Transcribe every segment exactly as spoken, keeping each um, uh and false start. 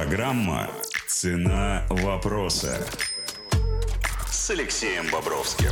Программа «Цена вопроса» с Алексеем Бобровским.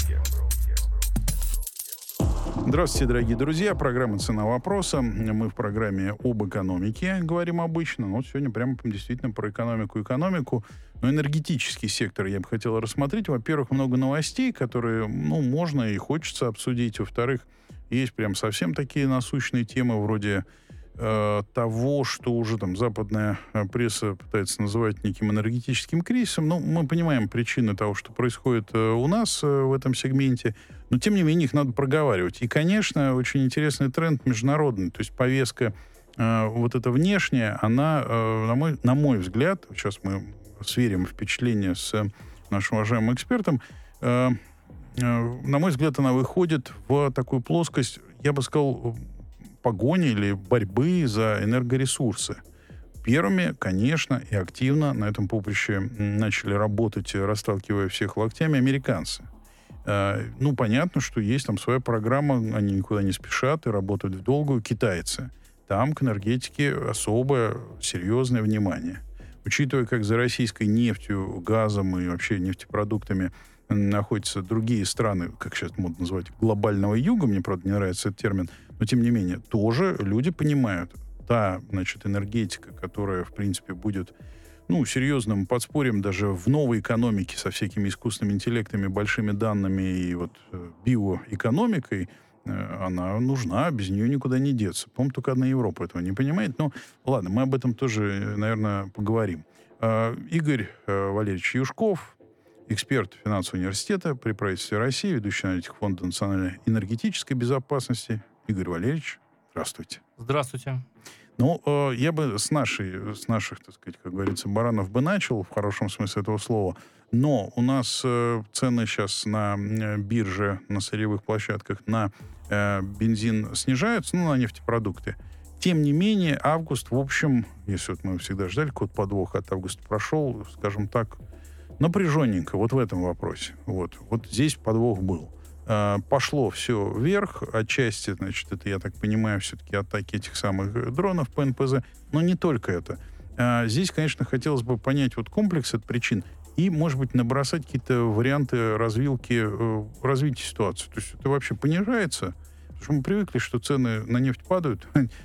Здравствуйте, дорогие друзья. Программа «Цена вопроса». Мы в программе об экономике говорим обычно. Но вот сегодня прямо действительно про экономику. Экономику, но энергетический сектор я бы хотел рассмотреть. Во-первых, много новостей, которые, ну, можно и хочется обсудить. Во-вторых, есть прям совсем такие насущные темы вроде э, того, что уже там западная пресса пытается называть неким энергетическим кризисом. Ну, мы понимаем причины того, что происходит э, у нас э, в этом сегменте. Но, тем не менее, их надо проговаривать. И, конечно, очень интересный тренд международный. То есть повестка э, вот эта внешняя, она, э, на, мой, на мой взгляд, сейчас мы сверим впечатления с нашим уважаемым экспертом, э, э, на мой взгляд, она выходит в такую плоскость, я бы сказал, погони или борьбы за энергоресурсы. Первыми, конечно, и активно на этом поприще начали работать, расталкивая всех локтями, американцы. Ну, понятно, что есть там своя программа, они никуда не спешат и работают в долгую. Китайцы. Там к энергетике особое серьезное внимание. Учитывая, как за российской нефтью, газом и вообще нефтепродуктами находятся другие страны, как сейчас модно называть, глобального юга, мне, правда, не нравится этот термин, но, тем не менее, тоже люди понимают, та, значит, энергетика, которая, в принципе, будет ну, серьезным подспорьем даже в новой экономике со всякими искусственными интеллектами, большими данными и вот биоэкономикой, она нужна, без нее никуда не деться. По-моему, только одна Европа этого не понимает. Но ладно, мы об этом тоже, наверное, поговорим. Игорь Валерьевич Юшков, эксперт финансового университета при правительстве России, ведущий аналитик Фонда национальной энергетической безопасности. Игорь Валерьевич, здравствуйте. Здравствуйте. Ну, э, я бы с, нашей, с наших, так сказать, как говорится, баранов бы начал, в хорошем смысле этого слова. Но у нас э, цены сейчас на э, бирже, на сырьевых площадках на э, бензин снижаются, ну, на нефтепродукты. Тем не менее, август, в общем, если вот мы всегда ждали, какой-то подвох от августа прошел, скажем так, напряженненько вот в этом вопросе. Вот, вот здесь подвох был. Пошло все вверх, отчасти, значит, это, я так понимаю, все-таки атаки этих самых дронов по эн пэ зэ, но не только это. Здесь, конечно, хотелось бы понять вот комплекс от причин и, может быть, набросать какие-то варианты развилки, развития ситуации. То есть это вообще понижается, потому что мы привыкли, что цены на нефть падают,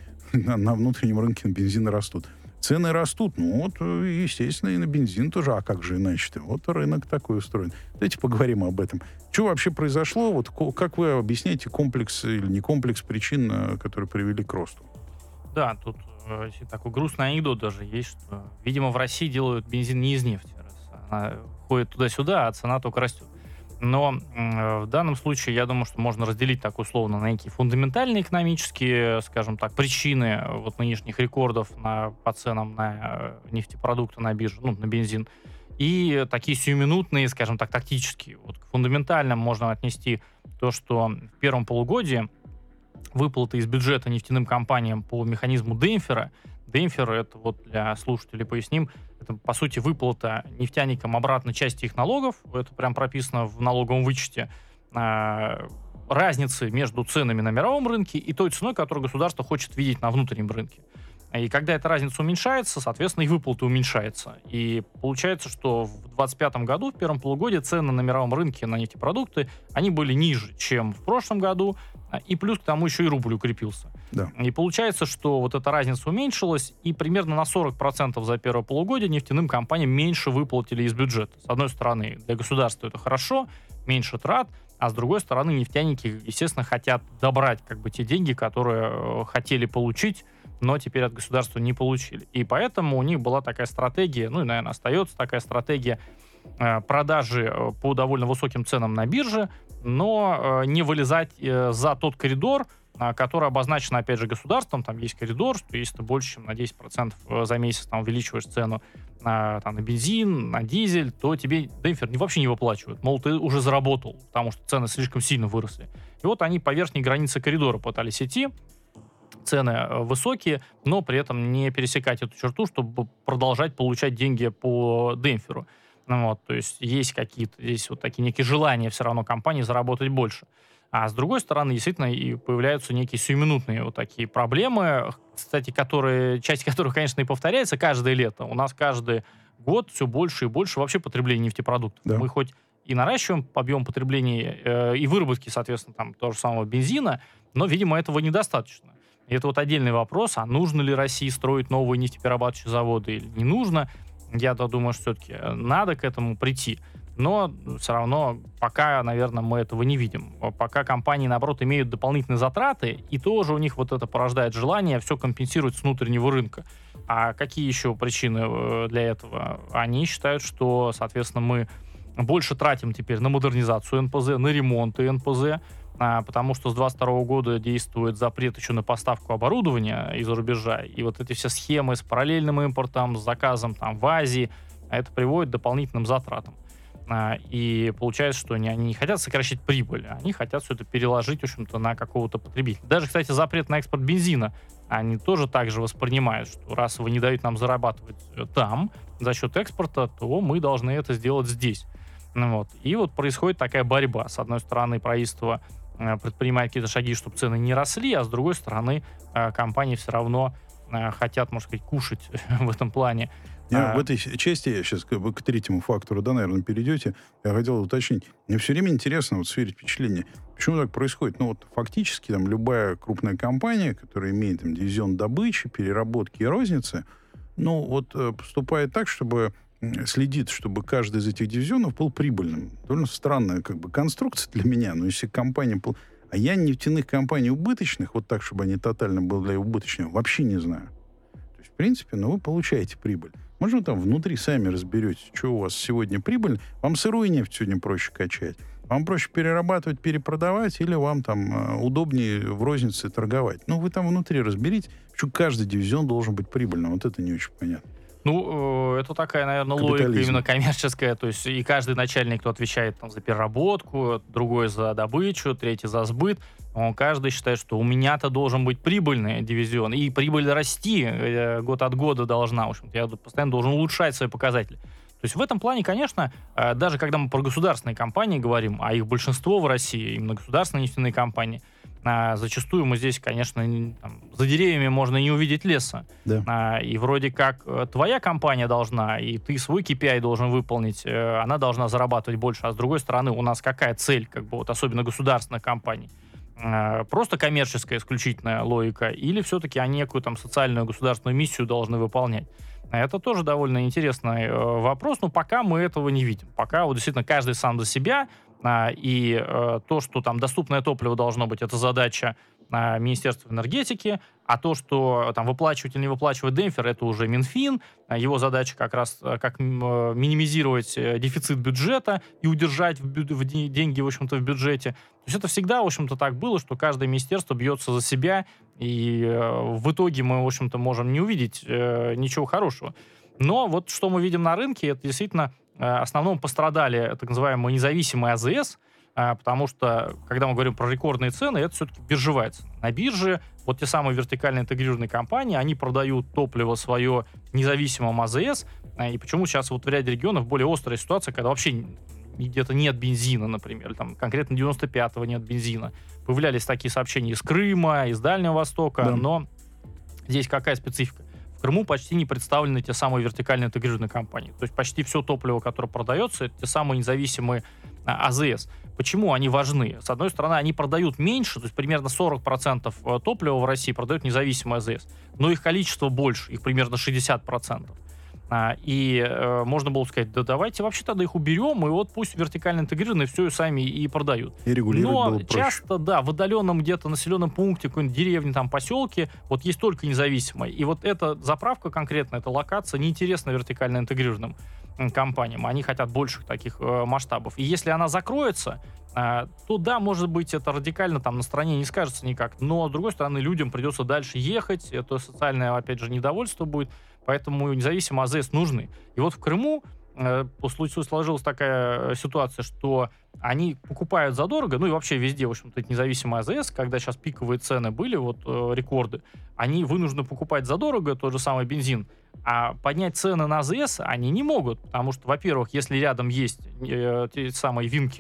на внутреннем рынке на бензин растут. Цены растут, ну вот, естественно, и на бензин тоже, а как же иначе-то? Вот рынок такой устроен. Давайте поговорим об этом. Что вообще произошло? Вот как вы объясняете комплекс или не комплекс причин, которые привели к росту? Да, тут э, такой грустный анекдот даже есть, что, видимо, в России делают бензин не из нефти, раз она ходит туда-сюда, а цена только растет. Но э, в данном случае, я думаю, что можно разделить так условно на некие фундаментальные экономические, скажем так, причины вот нынешних рекордов на, по ценам на э, нефтепродукты на бирже, ну, на бензин, и такие сиюминутные, скажем так, тактические. Вот к фундаментальным можно отнести то, что в первом полугодии выплаты из бюджета нефтяным компаниям по механизму демпфера. Демпфер, это вот для слушателей поясним, это, по сути, выплата нефтяникам обратно части их налогов, это прям прописано в налоговом вычете, э, разницы между ценами на мировом рынке и той ценой, которую государство хочет видеть на внутреннем рынке. И когда эта разница уменьшается, соответственно, и выплаты уменьшаются. И получается, что в двадцать пятом году, в первом полугодии, цены на мировом рынке на нефтепродукты, они были ниже, чем в прошлом году, и плюс к тому еще и рубль укрепился. Да. И получается, что вот эта разница уменьшилась, и примерно на сорок процентов за первое полугодие нефтяным компаниям меньше выплатили из бюджета. С одной стороны, для государства это хорошо, меньше трат, а с другой стороны, нефтяники, естественно, хотят добрать как бы те деньги, которые э, хотели получить, но теперь от государства не получили. И поэтому у них была такая стратегия, ну и, наверное, остается такая стратегия э, продажи э, по довольно высоким ценам на бирже, но э, не вылезать э, за тот коридор, э, который обозначен, опять же, государством. Там есть коридор, что если ты больше, чем на десять процентов за месяц там, увеличиваешь цену на, там, на бензин, на дизель, то тебе демпфер вообще не выплачивают. Мол, ты уже заработал, потому что цены слишком сильно выросли. И вот они по верхней границе коридора пытались идти. Цены высокие, но при этом не пересекать эту черту, чтобы продолжать получать деньги по демпферу. Ну, вот, то есть есть какие-то, есть вот такие некие желания все равно компании заработать больше. А с другой стороны, действительно, и появляются некие сиюминутные вот такие проблемы, кстати, которые, часть которых, конечно, и повторяется каждое лето. У нас каждый год все больше и больше вообще потребления нефтепродуктов. Да. Мы хоть и наращиваем объем потребления э, и выработки, соответственно, там, того же самого бензина, но, видимо, этого недостаточно. И это вот отдельный вопрос, а нужно ли России строить новые нефтеперерабатывающие заводы или не нужно. Я-то думаю, что все-таки надо к этому прийти. Но все равно пока, наверное, мы этого не видим. Пока компании, наоборот, имеют дополнительные затраты, и тоже у них вот это порождает желание все компенсировать с внутреннего рынка. А какие еще причины для этого? Они считают, что, соответственно, мы больше тратим теперь на модернизацию эн пэ зэ, на ремонты эн пэ зэ, потому что с двадцать второго года действует запрет еще на поставку оборудования из-за рубежа. И вот эти все схемы с параллельным импортом, с заказом там в Азии, это приводит к дополнительным затратам. И получается, что они, они не хотят сокращать прибыль, они хотят все это переложить, в общем-то, на какого-то потребителя. Даже, кстати, запрет на экспорт бензина они тоже так же воспринимают, что раз вы не даете нам зарабатывать там за счет экспорта, то мы должны это сделать здесь. Ну, вот. И вот происходит такая борьба. С одной стороны, правительство предпринимает какие-то шаги, чтобы цены не росли, а с другой стороны, компании все равно хотят, можно сказать, кушать в этом плане. Я а... В этой части, я сейчас как бы к третьему фактору, да, наверное, перейдете, я хотел уточнить. Мне все время интересно вот сверить впечатление. Почему так происходит? Ну вот фактически там любая крупная компания, которая имеет там дивизион добычи, переработки и розницы, ну вот поступает так, чтобы следит, чтобы каждый из этих дивизионов был прибыльным. Довольно странная как бы конструкция для меня, но если компания... А я нефтяных компаний убыточных, вот так, чтобы они тотально были убыточными, вообще не знаю. То есть, в принципе, ну, вы получаете прибыль. Может, вы там внутри сами разберетесь, что у вас сегодня прибыль. Вам сырую нефть сегодня проще качать. Вам проще перерабатывать, перепродавать, или вам там удобнее в рознице торговать. Ну, вы там внутри разберитесь, что каждый дивизион должен быть прибыльным. Вот это не очень понятно. Ну, это такая, наверное, логика именно коммерческая. То есть и каждый начальник, кто отвечает там, за переработку, другой за добычу, третий за сбыт, он каждый считает, что у меня-то должен быть прибыльный дивизион. И прибыль расти год от года должна. В общем-то, я постоянно должен улучшать свои показатели. То есть в этом плане, конечно, даже когда мы про государственные компании говорим, а их большинство в России, именно государственные нефтяные компании, зачастую мы здесь, конечно, там, за деревьями можно не увидеть леса. Да. И вроде как твоя компания должна, и ты свой кей пи ай должен выполнить, она должна зарабатывать больше. А с другой стороны, у нас какая цель, как бы, вот, особенно государственных компаний? Просто коммерческая исключительная логика, или все-таки они некую там социальную государственную миссию должны выполнять? Это тоже довольно интересный вопрос, но пока мы этого не видим. Пока вот действительно каждый сам за себя, и то, что там доступное топливо должно быть, это задача Министерства энергетики, а то, что там выплачивать или не выплачивать демпфер, это уже Минфин. Его задача как раз как минимизировать дефицит бюджета и удержать в бю- в деньги, в общем-то, в бюджете. То есть это всегда, в общем-то, так было, что каждое министерство бьется за себя, и в итоге мы, в общем-то, можем не увидеть ничего хорошего. Но вот что мы видим на рынке, это действительно в основном пострадали так называемые независимые а зэ эс, потому что, когда мы говорим про рекордные цены, это все-таки биржевая цена. На бирже вот те самые вертикально интегрированные компании, они продают топливо свое независимым а зэ эс, и почему сейчас вот в ряде регионов более острая ситуация, когда вообще где-то нет бензина, например, там конкретно девяносто пятого нет бензина. Появлялись такие сообщения из Крыма, из Дальнего Востока, да. Но здесь какая специфика? В Крыму почти не представлены те самые вертикально интегрированные компании. То есть почти все топливо, которое продается, это те самые независимые а зэ эс. Почему они важны? С одной стороны, они продают меньше, то есть примерно сорок процентов топлива в России продают независимые а зэ эс, но их количество больше, их примерно шестьдесят процентов. И э, можно было сказать, да давайте вообще тогда их уберем, и вот пусть вертикально интегрированные все и сами и продают. И регулировать Но было проще. Часто, да, в отдаленном где-то населенном пункте, какой-нибудь деревне, там, поселке, вот есть только независимые. И вот эта заправка конкретно, эта локация неинтересна вертикально интегрированным компаниям. Они хотят больших таких э, масштабов. И если она закроется, э, то да, может быть, это радикально там на стране не скажется никак. Но, с другой стороны, людям придется дальше ехать. Это социальное, опять же, недовольство будет. Поэтому независимые а зэ эс нужны. И вот в Крыму э, по случаю сложилась такая ситуация, что они покупают задорого, ну и вообще везде, в общем-то, эти независимые а зэ эс, когда сейчас пиковые цены были, вот э, рекорды, они вынуждены покупать задорого тот же самый бензин, а поднять цены на а зэ эс они не могут, потому что, во-первых, если рядом есть э, те самые винки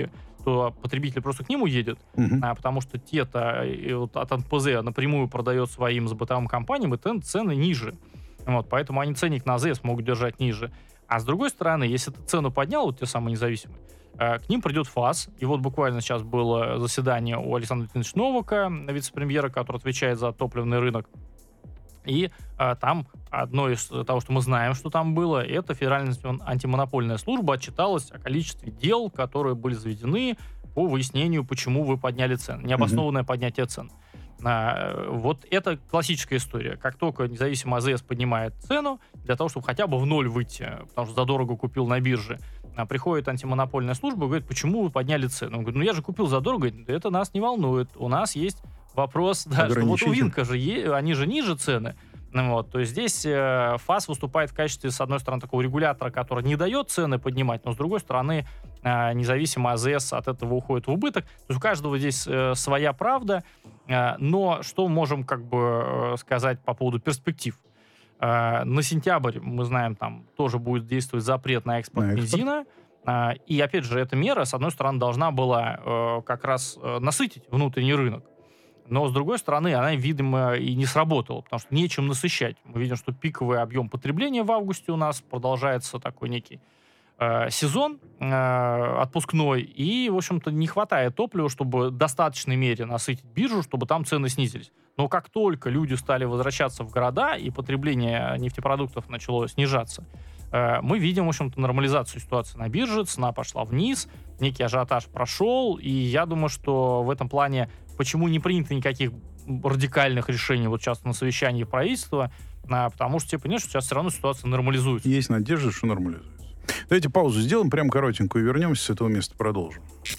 что потребитель просто к нему едет, Мгм. а, потому что те-то и вот от эн пэ зэ напрямую продает своим бытовым компаниям, и тен- цены ниже. Вот, поэтому они ценник на АЗС могут держать ниже. А с другой стороны, если ты цену поднял, вот те самые независимые, э, к ним придет ФАС. И вот буквально сейчас было заседание у Александра Леонидовича Новака, вице-премьера, который отвечает за топливный рынок. И э, там одно из того, что мы знаем, что там было, это Федеральная антимонопольная служба отчиталась о количестве дел, которые были заведены по выяснению, почему вы подняли цены. Необоснованное mm-hmm. поднятие цен. А, вот это классическая история. Как только независимый АЗС поднимает цену, для того, чтобы хотя бы в ноль выйти, потому что задорого купил на бирже, а, приходит антимонопольная служба и говорит, почему вы подняли цену? Он говорит, ну я же купил задорого. Говорит, это нас не волнует. У нас есть вопрос, да, что вот у Винка же, они же ниже цены. Вот, то есть здесь э, ФАС выступает в качестве, с одной стороны, такого регулятора, который не дает цены поднимать, но с другой стороны, э, независимый АЗС от этого уходит в убыток. То есть у каждого здесь э, своя правда, э, но что можем как бы э, сказать по поводу перспектив? Э, на сентябрь, мы знаем, там тоже будет действовать запрет на экспорт, на экспорт. бензина. Э, и опять же, эта мера, с одной стороны, должна была э, как раз э, насытить внутренний рынок. Но, с другой стороны, она, видимо, и не сработала, потому что нечем насыщать. Мы видим, что пиковый объем потребления в августе у нас продолжается такой некий э, сезон э, отпускной, и, в общем-то, не хватает топлива, чтобы в достаточной мере насытить биржу, чтобы там цены снизились. Но как только люди стали возвращаться в города, и потребление нефтепродуктов начало снижаться, э, мы видим, в общем-то, нормализацию ситуации на бирже, цена пошла вниз, некий ажиотаж прошел, и я думаю, что в этом плане почему не принято никаких радикальных решений вот сейчас на совещании правительства, а, потому что, типа, понимаешь, что сейчас все равно ситуация нормализуется. Есть надежда, что нормализуется. Давайте паузу сделаем, прям коротенькую, и вернемся с этого места, продолжим.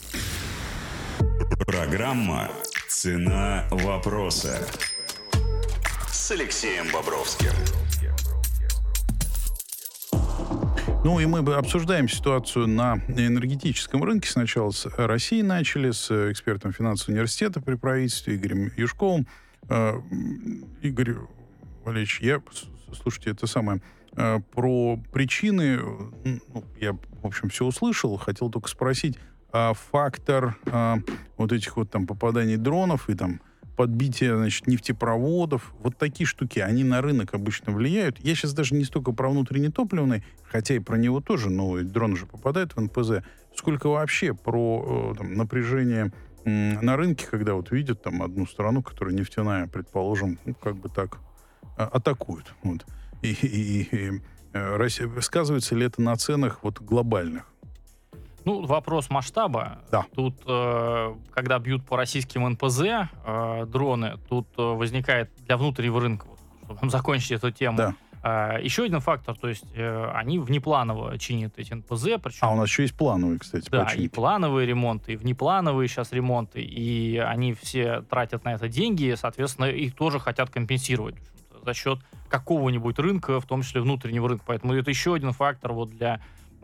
Программа «Цена вопроса» с Алексеем Бобровским. Ну и мы обсуждаем ситуацию на энергетическом рынке. Сначала с России начали, с экспертом финансового университета при правительстве Игорем Юшковым. Э, Игорь Валерьевич, я, слушайте, это самое, э, про причины, ну, я, в общем, все услышал, хотел только спросить, а фактор э, вот этих вот там попаданий дронов и там подбитие, значит, нефтепроводов, вот такие штуки, они на рынок обычно влияют. Я сейчас даже не столько про внутренний топливный, хотя и про него тоже, но дроны же попадают в эн пэ зэ, сколько вообще про там, напряжение м, на рынке, когда вот видят там одну страну, которая нефтяная, предположим, ну, как бы так, а, атакуют. Вот. И, и, и, и Россия, сказывается ли это на ценах вот глобальных? Ну, вопрос масштаба. Да. Тут, э, когда бьют по российским эн пэ зэ э, дроны, тут э, возникает для внутреннего рынка, вот, чтобы закончить эту тему, да. э, еще один фактор, то есть э, они внепланово чинят эти эн пэ зэ. Причем, а у нас еще есть плановые, кстати, да, починки. И плановые ремонты, и внеплановые сейчас ремонты, и они все тратят на это деньги, и, соответственно, их тоже хотят компенсировать за счет какого-нибудь рынка, в том числе внутреннего рынка. Поэтому это еще один фактор вот для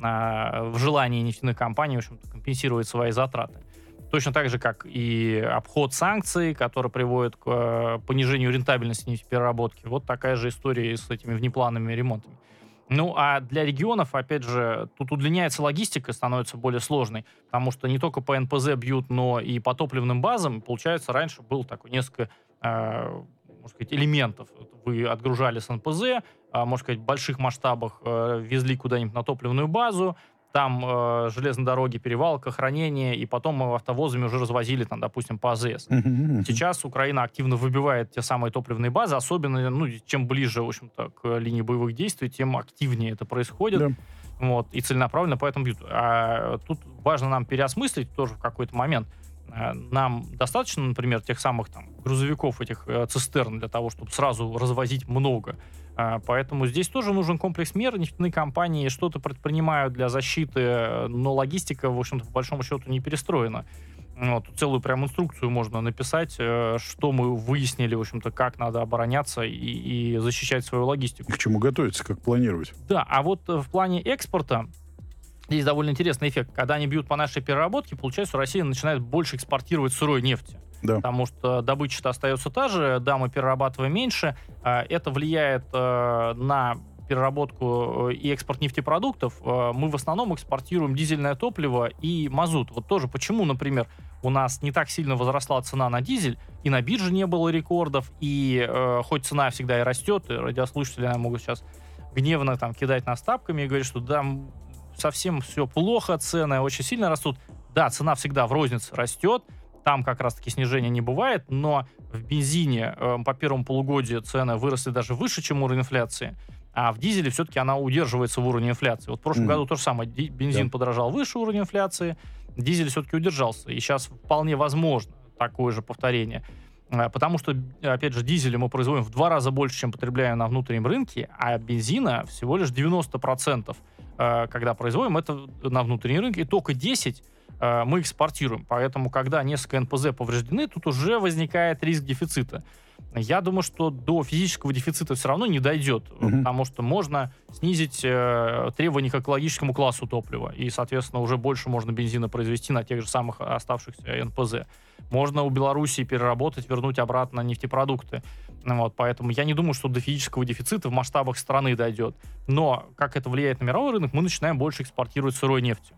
в желании нефтяных компаний, в общем-то, компенсировать свои затраты. Точно так же, как и обход санкций, который приводит к понижению рентабельности нефтепереработки. Вот такая же история и с этими внеплановыми ремонтами. Ну, а для регионов, опять же, тут удлиняется логистика, становится более сложной, потому что не только по эн пэ зэ бьют, но и по топливным базам. Получается, раньше было такое несколько, э, можно сказать, элементов. Вы отгружали с эн пэ зэ, можно сказать, в больших масштабах э, везли куда-нибудь на топливную базу, там э, железные дороги, перевалка, хранение, и потом автовозами уже развозили, там, допустим, по а зэ эс. Mm-hmm. Сейчас Украина активно выбивает те самые топливные базы, особенно, ну, чем ближе, в общем-то, к линии боевых действий, тем активнее это происходит. Yeah. Вот, и целенаправленно поэтому бьют. А тут важно нам переосмыслить тоже в какой-то момент. Нам достаточно, например, тех самых там грузовиков, этих э, цистерн для того, чтобы сразу развозить много. А, поэтому здесь тоже нужен комплекс мер. Нефтяные компании что-то предпринимают для защиты, но логистика, в общем-то, по большому счету не перестроена. Вот, целую прям инструкцию можно написать, э, что мы выяснили, в общем-то, как надо обороняться и, и защищать свою логистику. К чему готовиться, как планировать. Да, а вот в плане экспорта здесь довольно интересный эффект. Когда они бьют по нашей переработке, получается, Россия начинает больше экспортировать сырой нефти. Да. Потому что добыча-то остается та же, да, мы перерабатываем меньше. Это влияет на переработку и экспорт нефтепродуктов, мы в основном экспортируем дизельное топливо и мазут. Вот тоже почему, например, у нас не так сильно возросла цена на дизель, и на бирже не было рекордов, и э, хоть цена всегда и растет, и радиослушатели наверное, могут сейчас гневно там кидать нас тапками и говорить, что да, совсем все плохо, цены очень сильно растут. Да, цена всегда в рознице растет, там как раз-таки снижения не бывает, но в бензине э, по первому полугодию цены выросли даже выше, чем уровень инфляции, а в дизеле все-таки она удерживается в уровне инфляции. Вот в прошлом mm. году то же самое, бензин yeah. подорожал выше уровня инфляции, дизель все-таки удержался, и сейчас вполне возможно такое же повторение. Потому что, опять же, дизеля мы производим в два раза больше, чем потребляем на внутреннем рынке, а бензина всего лишь девяносто процентов, когда производим, это на внутреннем рынке, и только десять процентов мы экспортируем. Поэтому, когда несколько эн пэ зэ повреждены, тут уже возникает риск дефицита. Я думаю, что до физического дефицита все равно не дойдет, mm-hmm. потому что можно снизить э, требования к экологическому классу топлива, и, соответственно, уже больше можно бензина произвести на тех же самых оставшихся эн пэ зэ. Можно у Белоруссии переработать, вернуть обратно нефтепродукты. Вот, поэтому я не думаю, что до физического дефицита в масштабах страны дойдет. Но как это влияет на мировой рынок, мы начинаем больше экспортировать сырой нефти.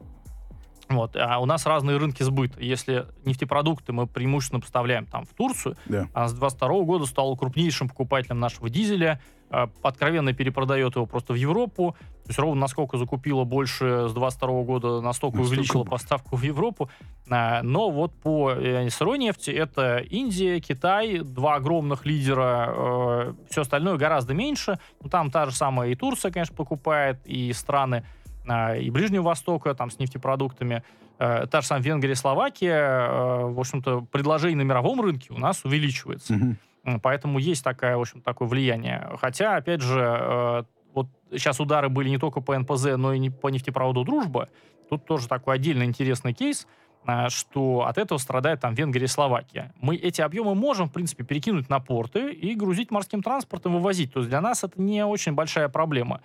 Вот. А у нас разные рынки сбыта. Если нефтепродукты мы преимущественно поставляем там, в Турцию, да. она с двадцать второго года стала крупнейшим покупателем нашего дизеля, э, откровенно перепродает его просто в Европу. То есть ровно насколько закупила больше с двадцать второго года, настолько, настолько увеличила поставку в Европу. А, но вот по э, сырой нефти это Индия, Китай, два огромных лидера. Э, все остальное гораздо меньше. Но там та же самая и Турция, конечно, покупает, и страны и Ближнего Востока, там, с нефтепродуктами. Та же самая Венгрия, Словакия, в общем-то, предложение на мировом рынке у нас увеличивается. Mm-hmm. Поэтому есть такое, в общем, такое влияние. Хотя, опять же, вот сейчас удары были не только по эн пэ зэ, но и по нефтепроводу «Дружба». Тут тоже такой отдельно интересный кейс, что от этого страдает там Венгрия и Словакия. Мы эти объемы можем, в принципе, перекинуть на порты и грузить морским транспортом, вывозить. То есть для нас это не очень большая проблема.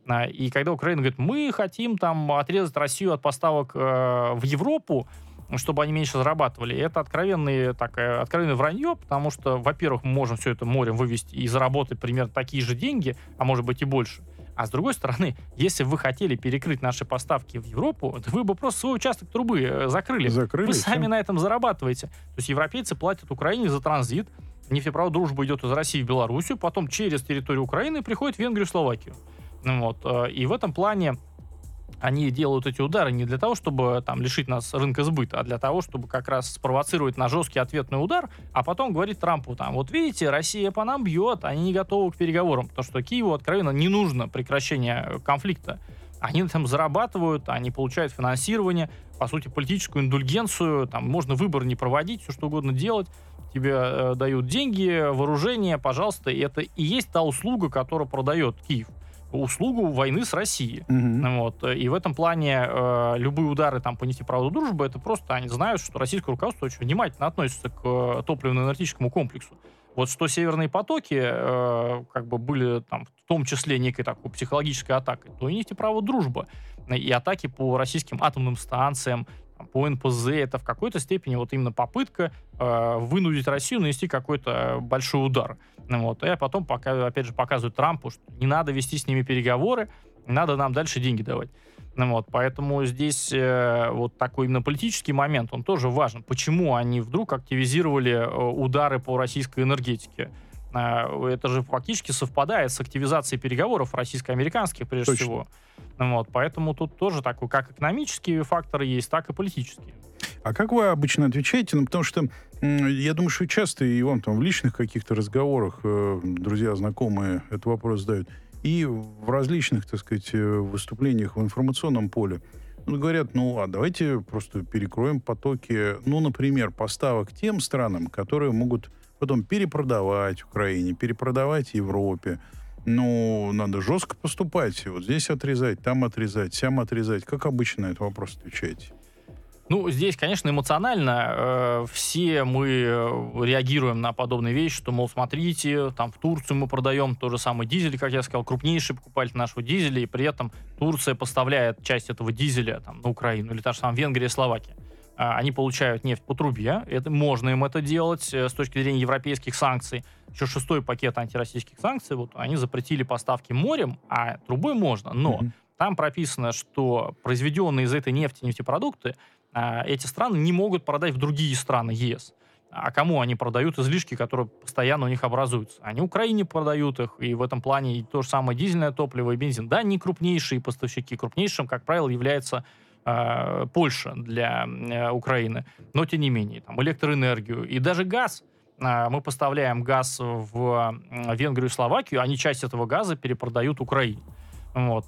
И когда Украина говорит, мы хотим там отрезать Россию от поставок э, в Европу, чтобы они меньше зарабатывали, это откровенное, такое, откровенное вранье, потому что, во-первых, мы можем все это морем вывести и заработать примерно такие же деньги, а может быть и больше. А с другой стороны, если бы вы хотели перекрыть наши поставки в Европу, то вы бы просто свой участок трубы закрыли. Закрыли вы сами все. на этом зарабатываете. То есть европейцы платят Украине за транзит, нефтепровод «Дружба» идет из России в Белоруссию, потом через территорию Украины приходит в Венгрию и Словакию. Вот. И в этом плане они делают эти удары не для того, чтобы там, лишить нас рынка сбыта, а для того, чтобы как раз спровоцировать на жесткий ответный удар, а потом говорить Трампу, там, вот видите, Россия по нам бьет, они не готовы к переговорам, потому что Киеву откровенно не нужно прекращение конфликта. Они там зарабатывают, они получают финансирование, по сути, политическую индульгенцию, там можно выбор не проводить, все что угодно делать, тебе э, дают деньги, вооружение, пожалуйста, и это и есть та услуга, которую продает Киев. Услугу войны с Россией. Mm-hmm. Вот. И в этом плане э, любые удары там, по нефтепроводу «Дружбы» это просто они знают, что российское руководство очень внимательно относится к э, топливно-энергетическому комплексу. Вот что северные потоки э, как бы были там, в том числе некой такой психологической атакой, то и нефтепровод «Дружба». И атаки по российским атомным станциям, по эн пэ зэ, это в какой-то степени вот именно попытка э, вынудить Россию нанести какой-то большой удар. Вот. И потом, пока, опять же, показывают Трампу, что не надо вести с ними переговоры, надо нам дальше деньги давать. Вот. Поэтому здесь э, вот такой именно политический момент, он тоже важен. Почему они вдруг активизировали э, удары по российской энергетике? Э, это же фактически совпадает с активизацией переговоров российско-американских, прежде Точно. всего. Вот. Поэтому тут тоже такой, как экономические факторы есть, так и политические. А как вы обычно отвечаете? Ну, потому что м, я думаю, что часто и вам там в личных каких-то разговорах э, друзья, знакомые этот вопрос задают, и в различных, так сказать, выступлениях в информационном поле. Ну, говорят, ну, а давайте просто перекроем потоки, ну, например, поставок тем странам, которые могут потом перепродавать Украине, перепродавать Европе. Ну, надо жестко поступать. Вот здесь отрезать, там отрезать, сям отрезать. Как обычно на этот вопрос отвечаете? Ну, здесь, конечно, эмоционально э, все мы реагируем на подобные вещи, что, мол, смотрите, там в Турцию мы продаем тот же самый дизель, как я сказал, крупнейший покупатель нашего дизеля, и при этом Турция поставляет часть этого дизеля там, на Украину, или та же самая Венгрия и Словакия. они получают нефть по трубе, это, можно им это делать с точки зрения европейских санкций. Еще шестой пакет антироссийских санкций, вот они запретили поставки морем, а трубой можно, но mm-hmm. там прописано, что произведенные из этой нефти нефтепродукты эти страны не могут продать в другие страны ЕС. А кому они продают излишки, которые постоянно у них образуются? Они Украине продают их, и в этом плане и то же самое дизельное топливо и бензин. Да, не крупнейшие поставщики. Крупнейшим, как правило, является э, Польша для э, Украины. Но, тем не менее, там, электроэнергию и даже газ. Э, мы поставляем газ в Венгрию и Словакию, они часть этого газа перепродают Украине. Вот.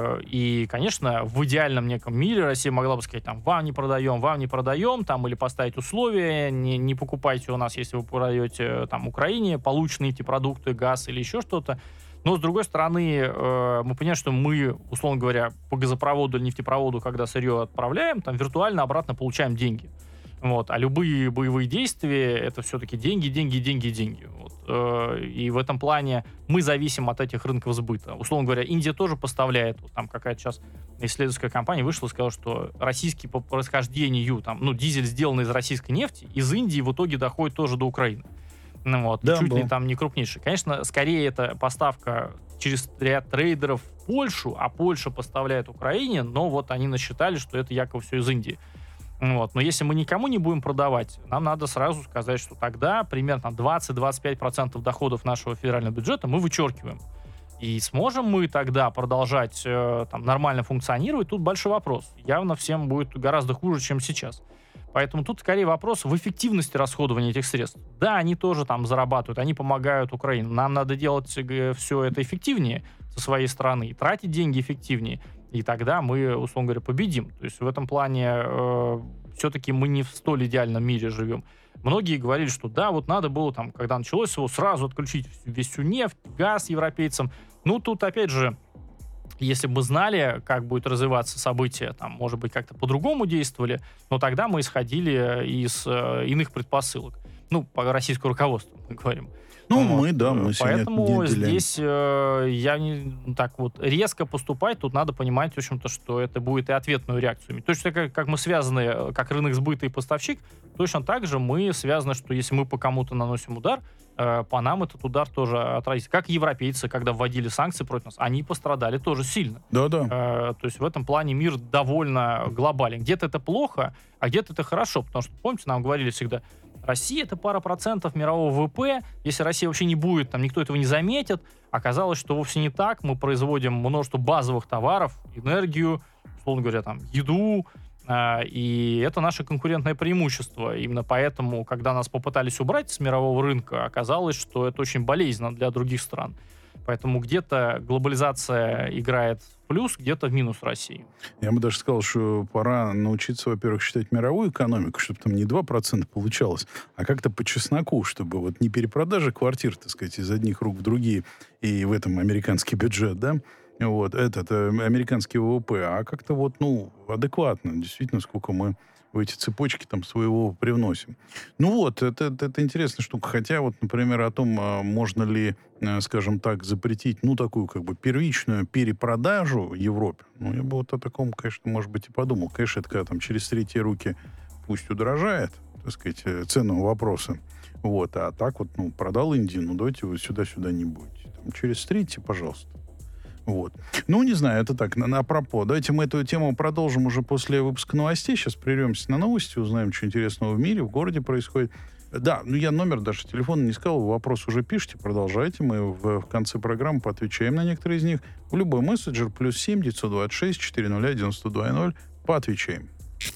И, конечно, в идеальном неком мире Россия могла бы сказать, там, вам не продаем, вам не продаем, там, или поставить условия, не, не покупайте у нас, если вы продаете там, Украине полученные эти продукты, газ или еще что-то. Но, с другой стороны, мы понимаем, что мы, условно говоря, по газопроводу или нефтепроводу, когда сырье отправляем, там, виртуально обратно получаем деньги. Вот. А любые боевые действия — это все-таки деньги, деньги, деньги, деньги. Вот. И в этом плане мы зависим от этих рынков сбыта. Условно говоря, Индия тоже поставляет. Вот там какая-то сейчас исследовательская компания вышла и сказала, что российский по происхождению, там, ну, дизель, сделанный из российской нефти, из Индии в итоге доходит тоже до Украины. Ну, вот. Да, чуть ли там не крупнейший. Конечно, скорее это поставка через ряд трейдеров в Польшу, а Польша поставляет Украине, но вот они насчитали, что это якобы все из Индии. Вот. Но если мы никому не будем продавать, нам надо сразу сказать, что тогда примерно двадцать-двадцать пять процентов доходов нашего федерального бюджета мы вычеркиваем. И сможем мы тогда продолжать э, там, нормально функционировать, тут большой вопрос. Явно всем будет гораздо хуже, чем сейчас. Поэтому тут скорее вопрос в эффективности расходования этих средств. Да, они тоже там зарабатывают, они помогают Украине. Нам надо делать все это эффективнее со своей стороны, тратить деньги эффективнее. И тогда мы, условно говоря, победим. То есть в этом плане э, все-таки мы не в столь идеальном мире живем. Многие говорили, что да, вот надо было, там, когда началось его, сразу отключить весь всю нефть, газ европейцам. Ну, тут, опять же, если бы мы знали, как будет развиваться событие, там, может быть, как-то по-другому действовали, но тогда мы исходили из э, иных предпосылок. Ну, по российскому руководству мы говорим. Ну, вот. мы, да, мы Поэтому здесь э, я не так вот резко поступать, тут надо понимать, в общем-то, что это будет и ответную реакцию. Точно как, как мы связаны, как рынок сбыта и поставщик, точно так же мы связаны, что если мы по кому-то наносим удар, э, по нам этот удар тоже отразится. Как европейцы, когда вводили санкции против нас, они пострадали тоже сильно. Да-да. Э, то есть в этом плане мир довольно глобален. Где-то это плохо, а где-то это хорошо, потому что, помните, нам говорили всегда, Россия — это пара процентов мирового ВВП. Если Россия вообще не будет, там никто этого не заметит. Оказалось, что вовсе не так. Мы производим множество базовых товаров, энергию, условно говоря, там, еду. Э, и это наше конкурентное преимущество. Именно поэтому, когда нас попытались убрать с мирового рынка, оказалось, что это очень болезненно для других стран. Поэтому где-то глобализация играет в плюс, где-то в минус России. Я бы даже сказал, что пора научиться, во-первых, считать мировую экономику, чтобы там не два процента получалось, а как-то по чесноку, чтобы вот не перепродажа квартир, так сказать, из одних рук в другие, и в этом американский бюджет, да, вот, этот американский ВВП, а как-то вот, ну, адекватно, действительно, сколько мы в эти цепочки там своего привносим. Ну вот, это, это, это интересная штука. Хотя вот, например, о том, можно ли, скажем так, запретить, ну, такую как бы первичную перепродажу Европе, ну, я бы вот о таком, конечно, может быть, и подумал. Конечно, это когда там через третьи руки пусть удорожает, так сказать, ценного вопроса. Вот, а так вот, ну, продал Индию, ну, давайте вы сюда-сюда не будете. Там, через третьи, пожалуйста. Вот. Ну, не знаю, это так, на, на пропо. Давайте мы эту тему продолжим уже после выпуска новостей. Сейчас прервемся на новости, узнаем, что интересного в мире, в городе происходит. Да, ну я номер даже телефона не сказал, вы вопрос уже пишите, продолжайте. Мы в, в конце программы поотвечаем на некоторые из них. В любой мессенджер плюс семь девятьсот двадцать шесть четыреста девяносто два ноль поотвечаем.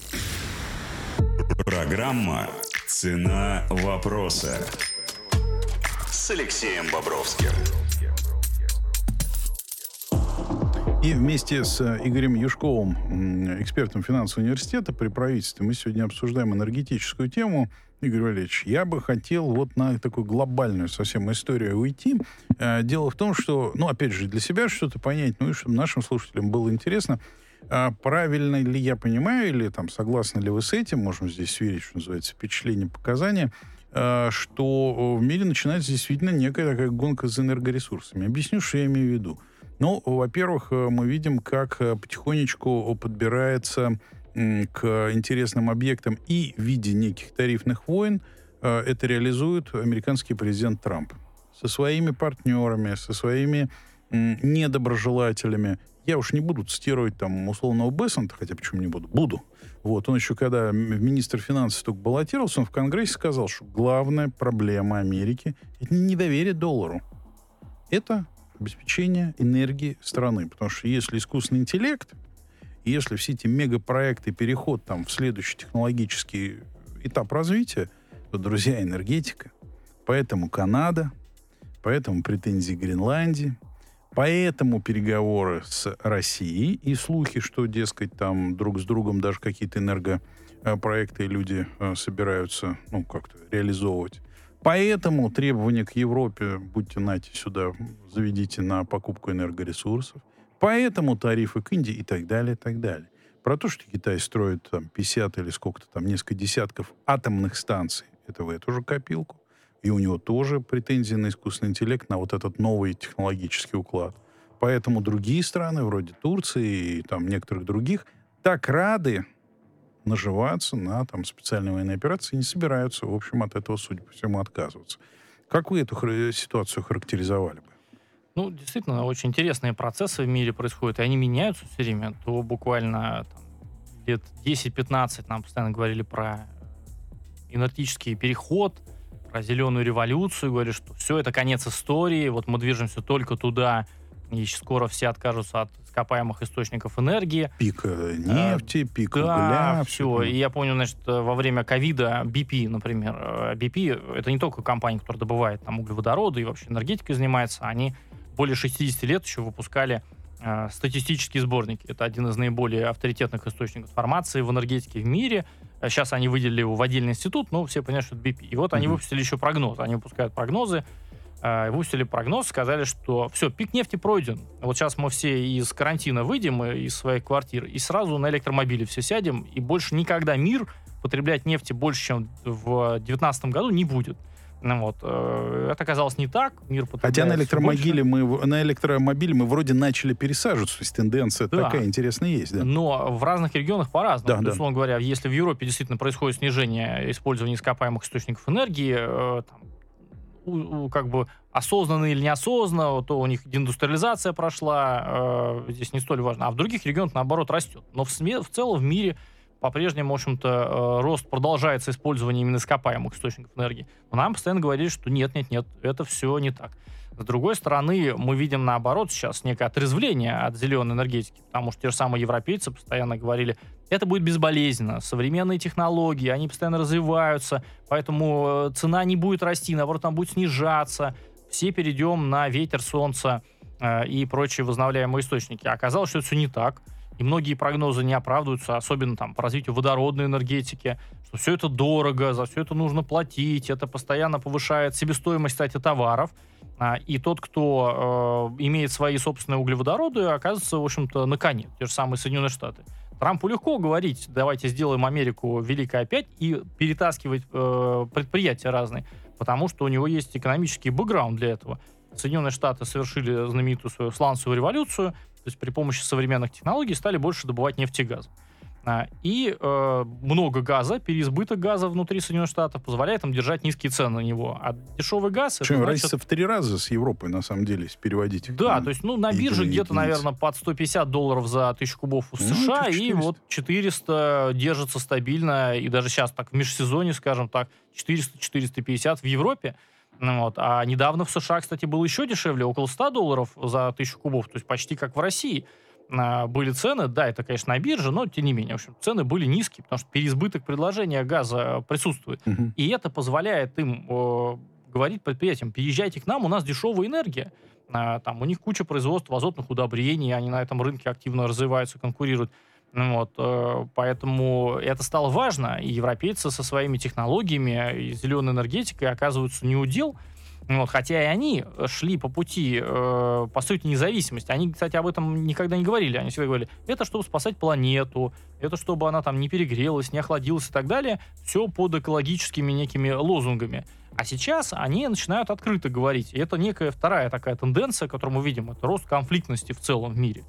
Программа «Цена вопроса» с Алексеем Бобровским. И вместе с Игорем Юшковым, экспертом финансового университета при правительстве, мы сегодня обсуждаем энергетическую тему. Игорь Валерьевич, я бы хотел вот на такую глобальную совсем историю уйти. Дело в том, что, ну, опять же, для себя что-то понять, ну, и чтобы нашим слушателям было интересно, правильно ли я понимаю, или там согласны ли вы с этим, можем здесь сверить, что называется, впечатление, показания, что в мире начинается действительно некая такая гонка за энергоресурсами. Объясню, что я имею в виду. Ну, во-первых, мы видим, как потихонечку подбирается к интересным объектам и в виде неких тарифных войн, это реализует американский президент Трамп. Со своими партнерами, со своими недоброжелателями. Я уж не буду цитировать там условного Бессента, хотя почему не буду? Буду. Вот, он еще, когда министр финансов только баллотировался, он в Конгрессе сказал, что главная проблема Америки — это не недоверие доллару. Это обеспечение энергии страны. Потому что если искусственный интеллект, если все эти мегапроекты, переход там в следующий технологический этап развития, то, друзья, энергетика. Поэтому Канада, поэтому претензии Гренландии, поэтому переговоры с Россией и слухи, что, дескать, там друг с другом даже какие-то энергопроекты люди собираются, ну, как-то реализовывать. Поэтому требования к Европе, будьте нате сюда, заведите на покупку энергоресурсов. Поэтому тарифы к Индии и так далее, и так далее. Про то, что Китай строит там пятьдесят или сколько-то там, несколько десятков атомных станций, это в эту же копилку. И у него тоже претензии на искусственный интеллект, на вот этот новый технологический уклад. Поэтому другие страны, вроде Турции и там некоторых других, так рады наживаться на там специальной военной операции, не собираются, в общем, от этого, судя по всему, отказываться. Как вы эту хра- ситуацию характеризовали бы? Ну, действительно, очень интересные процессы в мире происходят, и они меняются все время. То буквально там, лет десять-пятнадцать нам постоянно говорили про энергетический переход, про зеленую революцию, говорили, что все, это конец истории, вот мы движемся только туда, и скоро все откажутся от ископаемых источников энергии. Пик нефти, а, пик да, угля. все. И я помню, значит, во время ковида би пи, например, би пи, это не только компания, которая добывает там углеводороды и вообще энергетикой занимается, они более шестьдесят лет еще выпускали э, статистические сборники. Это один из наиболее авторитетных источников информации в энергетике в мире. Сейчас они выделили его в отдельный институт, но все понимают, что это би пи. И вот mm-hmm. они выпустили еще прогноз. Они выпускают прогнозы. Э, выпустили прогноз, сказали, что все, пик нефти пройден. Вот сейчас мы все из карантина выйдем, из своих квартир, и сразу на электромобили все сядем, и больше никогда мир потреблять нефти больше, чем в две тысячи девятнадцатом году, не будет. Ну, вот. Это оказалось не так. Мир Хотя на электромобиле, мы, на электромобиле мы вроде начали пересаживаться. То есть тенденция да. такая интересная есть. Да. Но в разных регионах по-разному. Да, То есть, да. условно говоря, если в Европе действительно происходит снижение использования ископаемых источников энергии, э, там, у, у, как бы осознанно или неосознанно, то у них деиндустриализация прошла. Э, здесь не столь важно. А в других регионах, наоборот, растет. Но в, СМИ, в целом в мире по-прежнему, в общем-то, рост продолжается использование именно ископаемых источников энергии. Но нам постоянно говорили, что нет, нет, нет, это все не так. С другой стороны, мы видим, наоборот, сейчас некое отрезвление от зеленой энергетики, потому что те же самые европейцы постоянно говорили, это будет безболезненно, современные технологии, они постоянно развиваются, поэтому цена не будет расти, наоборот, она будет снижаться, все перейдем на ветер, солнце э, и прочие возобновляемые источники. Оказалось, что это все не так. И многие прогнозы не оправдываются, особенно там по развитию водородной энергетики, что все это дорого, за все это нужно платить, это постоянно повышает себестоимость, кстати, товаров. А, и тот, кто э, имеет свои собственные углеводороды, оказывается, в общем-то, на коне. Те же самые Соединенные Штаты. Трампу легко говорить, давайте сделаем Америку великой опять и перетаскивать э, предприятия разные, потому что у него есть экономический бэкграунд для этого. Соединенные Штаты совершили знаменитую свою сланцевую революцию, то есть при помощи современных технологий стали больше добывать нефть и газ. А, и э, много газа, переизбыток газа внутри Соединенных Штатов позволяет им держать низкие цены на него. А дешевый газ... Причем это разница значит... в три раза с Европой, на самом деле, если переводить их. Да, на... то есть ну, на бирже где-то, наверное, под сто пятьдесят долларов за тысячу кубов у США, ну, и вот четыреста держится стабильно, и даже сейчас так в межсезонье, скажем так, четыреста - четыреста пятьдесят в Европе. Вот. А недавно в США, кстати, было еще дешевле, около ста долларов за тысячу кубов, то есть почти как в России а, были цены. Да, это, конечно, на бирже, но тем не менее, в общем, цены были низкие, потому что переизбыток предложения газа присутствует. Uh-huh. И это позволяет им э, говорить предприятиям, переезжайте к нам, у нас дешевая энергия. А, там, у них куча производства азотных удобрений, они на этом рынке активно развиваются, конкурируют. Вот, э, поэтому это стало важно, и европейцы со своими технологиями и зеленой энергетикой оказываются не удел. Вот, хотя и они шли по пути, э, по сути, независимости. Они, кстати, об этом никогда не говорили. Они всегда говорили, это чтобы спасать планету, это чтобы она там не перегрелась, не охладилась и так далее. Все под экологическими некими лозунгами. А сейчас они начинают открыто говорить. И это некая вторая такая тенденция, которую мы видим. Это рост конфликтности в целом в мире.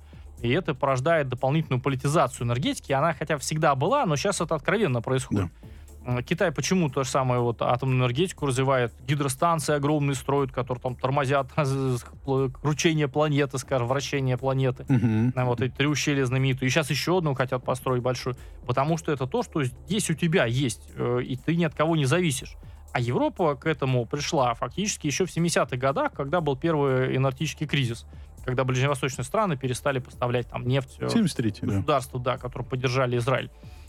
И это порождает дополнительную политизацию энергетики. Она хотя всегда была, но сейчас это откровенно происходит. Да. Китай почему то же самое вот атомную энергетику развивает, гидростанции огромные строят, которые там тормозят кручение планеты, скажем, вращение планеты. Угу. Вот эти три ущелья знаменитые. И сейчас еще одну хотят построить большую. Потому что это то, что здесь у тебя есть, и ты ни от кого не зависишь. А Европа к этому пришла фактически еще в семидесятых годах, когда был первый энергетический кризис, когда ближневосточные страны перестали поставлять там нефть государству, да. Да, которые поддержали Израиль.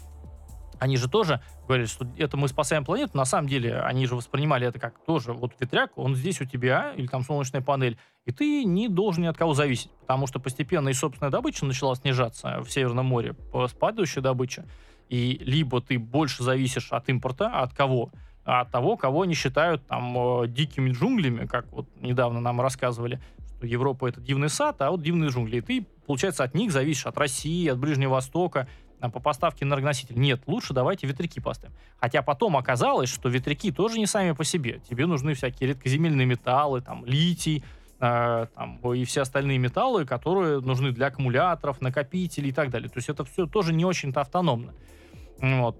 Они же тоже говорили, что это мы спасаем планету. На самом деле, они же воспринимали это как тоже вот ветряк, он здесь у тебя, или там солнечная панель, и ты не должен ни от кого зависеть, потому что постепенно и собственная добыча начала снижаться в Северном море, спадающая добыча, и либо ты больше зависишь от импорта, от кого? От того, кого они считают там дикими джунглями, как вот недавно нам рассказывали, что Европа — это дивный сад, а вот дивные джунгли. И ты, получается, от них зависишь, от России, от Ближнего Востока, по поставке энергоносителей. Нет, лучше давайте ветряки поставим. Хотя потом оказалось, что ветряки тоже не сами по себе. Тебе нужны всякие редкоземельные металлы, там, литий, э, там, и все остальные металлы, которые нужны для аккумуляторов, накопителей и так далее. То есть это все тоже не очень-то автономно. Вот.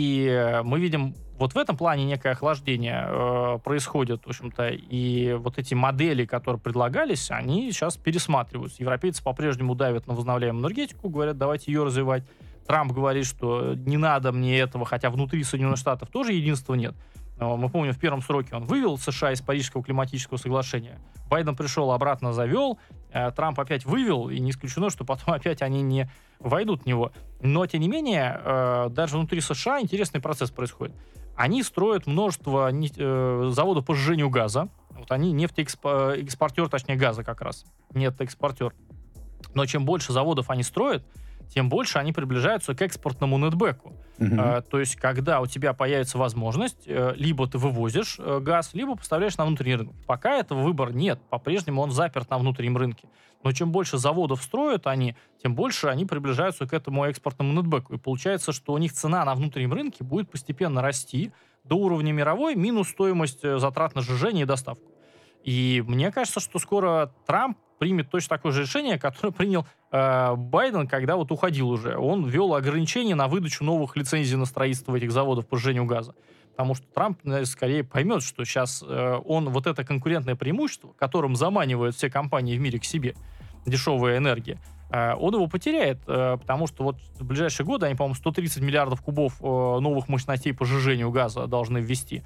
И мы видим вот в этом плане некое охлаждение э, происходит, в общем-то, и вот эти модели, которые предлагались, они сейчас пересматриваются. Европейцы по-прежнему давят на возобновляемую энергетику, говорят, давайте ее развивать. Трамп говорит, что не надо мне этого, хотя внутри Соединенных Штатов тоже единства нет. Мы помним, в первом сроке он вывел США из Парижского климатического соглашения. Байден пришел, обратно завел. Трамп опять вывел, и не исключено, что потом опять они не войдут в него. Но, тем не менее, даже внутри США интересный процесс происходит. Они строят множество заводов по сжижению газа. Вот они нефтеэкспортер, точнее газа как раз, нефтеэкспортер. Но чем больше заводов они строят, тем больше они приближаются к экспортному нетбэку. Uh-huh. А, то есть, когда у тебя появится возможность, э, либо ты вывозишь э, газ, либо поставляешь на внутренний рынок. Пока этого выбора нет. По-прежнему он заперт на внутреннем рынке. Но чем больше заводов строят они, тем больше они приближаются к этому экспортному нетбэку. И получается, что у них цена на внутреннем рынке будет постепенно расти до уровня мировой, минус стоимость затрат на сжижение и доставку. И мне кажется, что скоро Трамп примет точно такое же решение, которое принял э, Байден, когда вот уходил уже. Он ввел ограничения на выдачу новых лицензий на строительство этих заводов по сжижению газа. Потому что Трамп, наверное, скорее поймет, что сейчас э, он вот это конкурентное преимущество, которым заманивают все компании в мире к себе, дешевая энергия, э, он его потеряет, э, потому что вот в ближайшие годы они, по-моему, сто тридцать миллиардов кубов э, новых мощностей по сжижению газа должны ввести.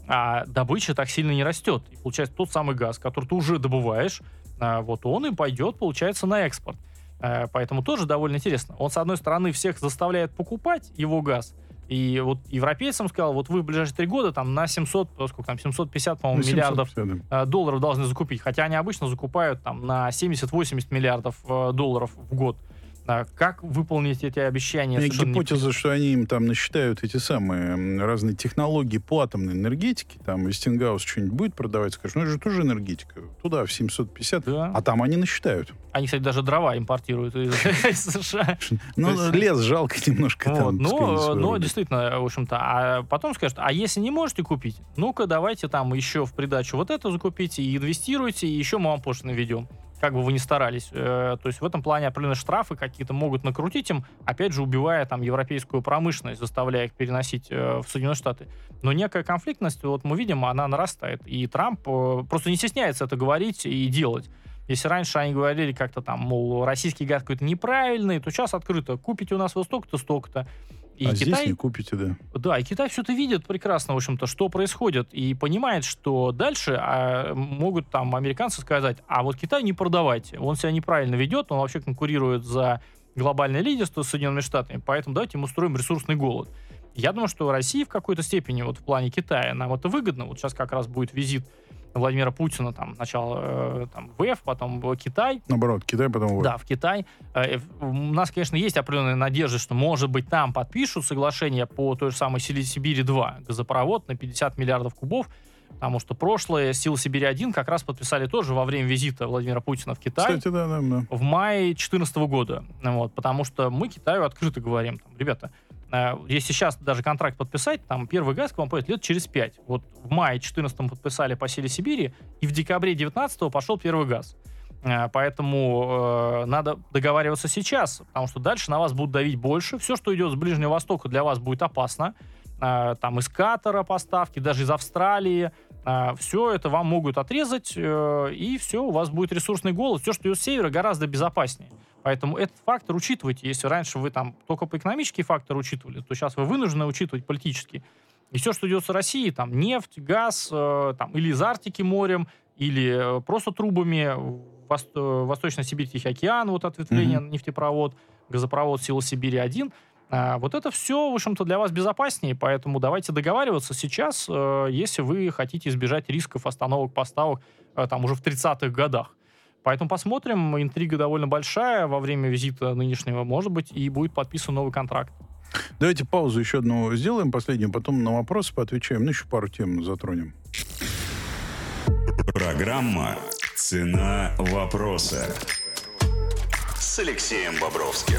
А добыча так сильно не растет. И получается, тот самый газ, который ты уже добываешь, вот он и пойдет, получается, на экспорт. Поэтому тоже довольно интересно. Он, с одной стороны, всех заставляет покупать его газ. И вот европейцам сказал, вот вы в ближайшие три года там на семьсот, сколько там, семьсот пятьдесят, по-моему, миллиардов да. долларов должны закупить. Хотя они обычно закупают там на семьдесят-восемьдесят миллиардов долларов в год. Как выполнить эти обещания? Гипотеза, не... что они им там насчитают эти самые разные технологии по атомной энергетике, там Вестингаус что-нибудь будет продавать, скажешь, ну это же тоже энергетика, туда в семьсот пятьдесят, да. А там они насчитают. Они, кстати, даже дрова импортируют из США. Ну, лес жалко немножко там. Ну, действительно, в общем-то. А потом скажут, а если не можете купить, ну-ка давайте там еще в придачу вот это закупите и инвестируйте, и еще мы вам пошлины ведем. Как бы вы ни старались. То есть в этом плане определенные штрафы какие-то могут накрутить им, опять же, убивая там европейскую промышленность, заставляя их переносить в Соединенные Штаты. Но некая конфликтность, вот мы видим, она нарастает. И Трамп просто не стесняется это говорить и делать. Если раньше они говорили как-то там, мол, российский газ какой-то неправильный, то сейчас открыто. Купите у нас вот столько-то, столько-то. И а Китай, здесь не купите, да. Да, и Китай все это видит прекрасно, в общем-то, что происходит, и понимает, что дальше а, могут там американцы сказать, а вот Китай не продавайте, он себя неправильно ведет, он вообще конкурирует за глобальное лидерство с Соединенными Штатами, поэтому давайте ему устроим ресурсный голод. Я думаю, что России в какой-то степени вот в плане Китая нам это выгодно. Вот сейчас как раз будет визит Владимира Путина, там, сначала э, там, в Э Ф, потом в Китай. Наоборот, Китай, потом в Э Ф. Да, в Китай. Э, у нас, конечно, есть определенная надежда, что, может быть, там подпишут соглашение по той же самой Сибири-два, газопровод на пятьдесят миллиардов кубов, потому что прошлое Сила Сибири-один как раз подписали тоже во время визита Владимира Путина в Китай. Кстати, да, да, да. В мае две тысячи четырнадцатого года. Вот, потому что мы Китаю открыто говорим, там, ребята, если сейчас даже контракт подписать, там первый газ к вам пойдет лет через пять. Вот в мае две тысячи четырнадцатом подписали по Силе Сибири, и в декабре две тысячи девятнадцатого пошел первый газ. Поэтому э, надо договариваться сейчас, потому что дальше на вас будут давить больше. Все, что идет с Ближнего Востока, для вас будет опасно. Э, там из Катара поставки, даже из Австралии. Э, все это вам могут отрезать, э, и все, у вас будет ресурсный голод. Все, что идет с севера, гораздо безопаснее. Поэтому этот фактор учитывайте. Если раньше вы там только по экономические факторы учитывали, то сейчас вы вынуждены учитывать политические. И все, что идет с России, там нефть, газ, э, там, или из Арктики морем, или э, просто трубами, Восточно-Сибирь-Тихий океан, вот ответвление, mm-hmm. нефтепровод, газопровод Сила Сибири-один. А, вот это все, в общем-то, для вас безопаснее, поэтому давайте договариваться сейчас, э, если вы хотите избежать рисков остановок поставок э, там уже в тридцатых годах. Поэтому посмотрим, интрига довольно большая во время визита нынешнего, может быть, и будет подписан новый контракт. Давайте паузу еще одну сделаем, последнюю, потом на вопросы поотвечаем, ну еще пару тем затронем. Программа «Цена вопроса» с Алексеем Бобровским.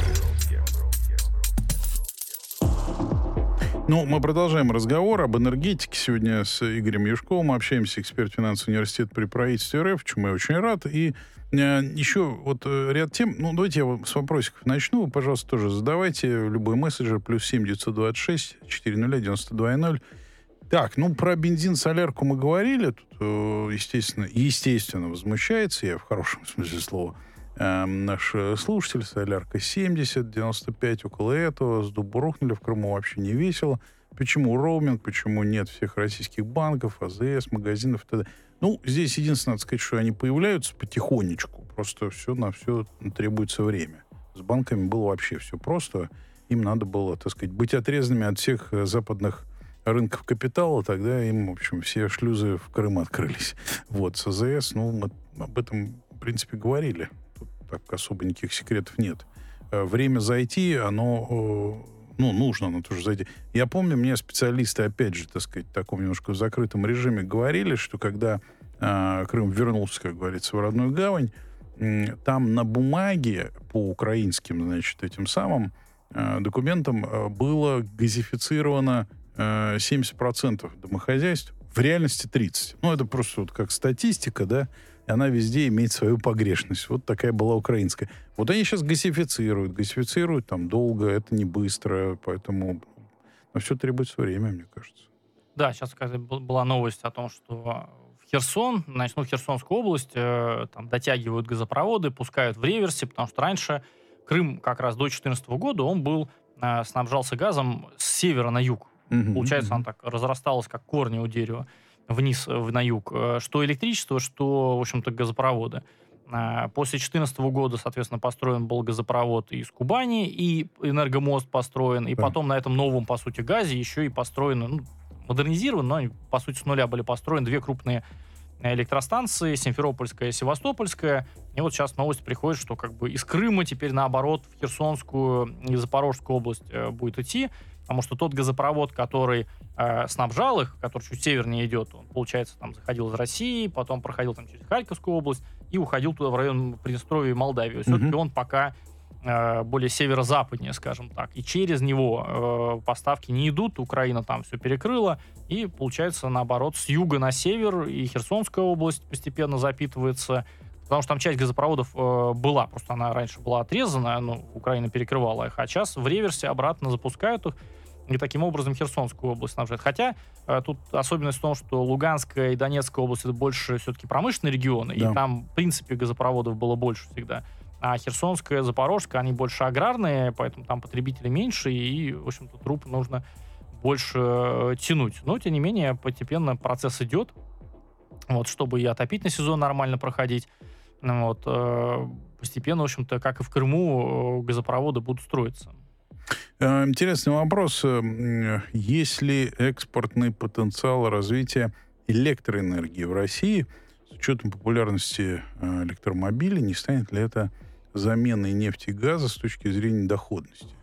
Ну, мы продолжаем разговор об энергетике. Сегодня с Игорем Юшковым общаемся, эксперт финансового университета при правительстве эр эф, чему я очень рад. И э, еще вот ряд тем. Ну, давайте я с вопросиков начну. Вы, пожалуйста, тоже задавайте любой мессенджер. Плюс семь девятьсот двадцать шесть четыреста девяносто два ноль. Так, ну, про бензин, солярку мы говорили. Тут, естественно, естественно, возмущается, я в хорошем смысле слова, э, наш слушатель. Солярка семьдесят, девяносто пять около этого. С дубу рухнули в Крыму, вообще не весело. Почему роуминг, почему нет всех российских банков, а зэ эс, магазинов и т.д. Ну, здесь единственное, надо сказать, что они появляются потихонечку. Просто все на все требуется время. С банками было вообще все просто. Им надо было, так сказать, быть отрезанными от всех западных рынков капитала, тогда им, в общем, все шлюзы в Крым открылись. Вот, с а зэ эс, ну, мы об этом, в принципе, говорили. Тут так особо никаких секретов нет. Время зайти, оно, ну, нужно, оно тоже зайти. Я помню, мне специалисты, опять же, так сказать, в таком немножко в закрытом режиме говорили, что когда э, Крым вернулся, как говорится, в родную гавань, э, там на бумаге по украинским, значит, этим самым э, документам э, было газифицировано семьдесят процентов домохозяйств, в реальности тридцать процентов. Ну, это просто вот как статистика, да, и она везде имеет свою погрешность. Вот такая была украинская. Вот они сейчас газифицируют, газифицируют там долго, это не быстро, поэтому на все требуется время, мне кажется. Да, сейчас была новость о том, что в Херсон, значит, ну, в Херсонскую область э, там дотягивают газопроводы, пускают в реверсе, потому что раньше Крым как раз до две тысячи четырнадцатого года он был, э, снабжался газом с севера на юг. Mm-hmm. Получается, mm-hmm. она так разрасталась, как корни у дерева, вниз, на юг. Что электричество, что, в общем-то, газопроводы. После две тысячи четырнадцатого года, соответственно, построен был газопровод из Кубани, и энергомост построен, и yeah. потом на этом новом, по сути, газе еще и построены, ну, модернизированы, но они, по сути, с нуля были построены две крупные электростанции, Симферопольская и Севастопольская. И вот сейчас новость приходит, что как бы из Крыма теперь, наоборот, в Херсонскую и Запорожскую область будет идти. Потому что тот газопровод, который э, снабжал их, который чуть севернее идет, он, получается, там заходил из России, потом проходил там через Харьковскую область и уходил туда в район Приднестровья и Молдавии. Все-таки mm-hmm. он пока э, более северо-западнее, скажем так. И через него э, поставки не идут, Украина там все перекрыла, и, получается, наоборот, с юга на север и Херсонская область постепенно запитывается, потому что там часть газопроводов э, была, просто она раньше была отрезана, ну, Украина перекрывала их, а сейчас в реверсе обратно запускают их, и таким образом Херсонскую область снабжают. Хотя э, тут особенность в том, что Луганская и Донецкая область — это больше все-таки промышленные регионы, да. И там, в принципе, газопроводов было больше всегда. А Херсонская, Запорожская, они больше аграрные, поэтому там потребители меньше, и, в общем-то, труб нужно больше э, тянуть. Но, тем не менее, постепенно процесс идет, вот, чтобы и отопительный сезон нормально проходить. Вот, э, постепенно, в общем-то, как и в Крыму, э, газопроводы будут строиться. Интересный вопрос. Есть ли экспортный потенциал развития электроэнергии в России с учетом популярности электромобилей? Не станет ли это заменой нефти и газа с точки зрения доходности?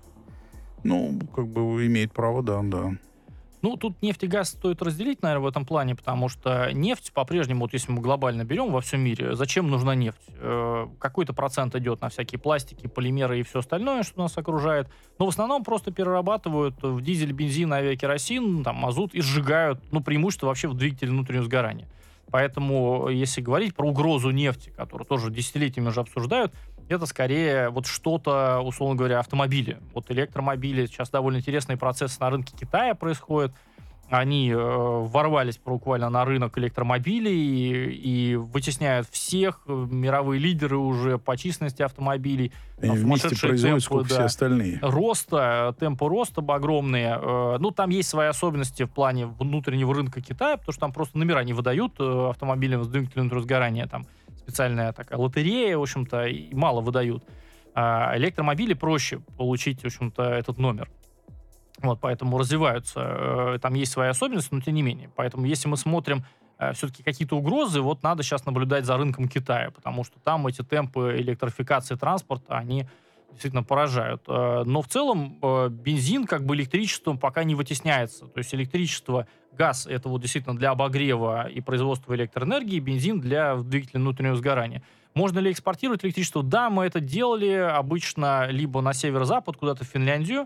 Ну, как бы имеет право, да, да. Ну, тут нефть и газ стоит разделить, наверное, в этом плане, потому что нефть по-прежнему, вот если мы глобально берем во всем мире, зачем нужна нефть? Э, какой-то процент идет на всякие пластики, полимеры и все остальное, что нас окружает. Но в основном просто перерабатывают в дизель, бензин, авиакеросин, там, мазут и сжигают, ну, преимущество вообще в двигателе внутреннего сгорания. Поэтому, если говорить про угрозу нефти, которую тоже десятилетиями уже обсуждают, это скорее вот что-то, условно говоря, автомобили. Вот электромобили, сейчас довольно интересные процессы на рынке Китая происходят. Они э, ворвались буквально на рынок электромобилей и, и вытесняют всех, мировые лидеры уже по численности автомобилей. Они вместе производят, сколько да, все остальные. Роста, темпы роста огромные. Э, ну, там есть свои особенности в плане внутреннего рынка Китая, потому что там просто номера не выдают э, автомобилям с двигателем внутреннего сгорания. Там специальная такая лотерея, в общем-то, и мало выдают. А электромобили проще получить, в общем-то, этот номер. Вот, поэтому развиваются, там есть свои особенности, но тем не менее. Поэтому если мы смотрим э, все-таки какие-то угрозы, вот надо сейчас наблюдать за рынком Китая, потому что там эти темпы электрификации транспорта, они действительно поражают. Э, но в целом э, бензин, как бы электричеством пока не вытесняется. То есть электричество, газ — это вот действительно для обогрева и производства электроэнергии, бензин для двигателя внутреннего сгорания. Можно ли экспортировать электричество? Да, мы это делали обычно либо на северо-запад, куда-то в Финляндию,